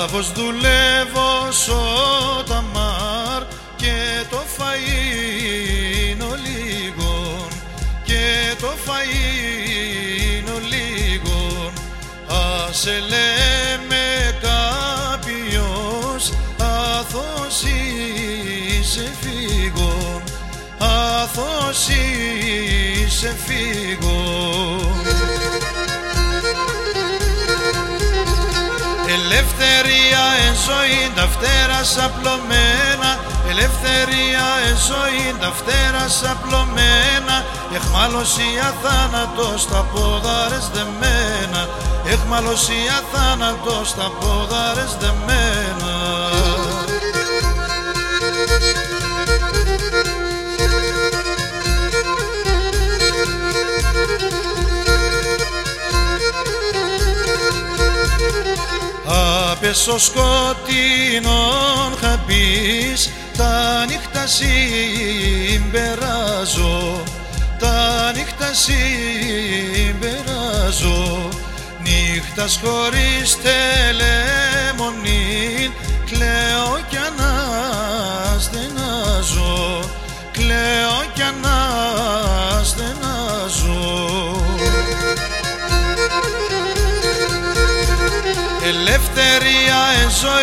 Σκλάβος δουλεύω σώτα μάρ και το φαΐνο λίγον, και το φαΐνο λίγον. Άσε λέμε κάποιος άθος είσαι φύγον, άθος είσαι φύγον. Ελευθερία εν ζωή τα φτερά σαπλωμένα, ελευθερία εν ζωή τα φτερά σαπλωμένα. Εχμαλωσία θάνατος τα πόδαρες δεμένα, εχμαλωσία θάνατος τα πόδαρες δεμένα. Απέσω σκοτεινών χαπής, τα νύχτα συμπεράζω, τα νύχτα συμπεράζω. Νύχτας χωρίς τελεμονή, κλαίω κι αναστενάζω, κλαίω κι αναστενάζω. Ελευθερία εν ζωή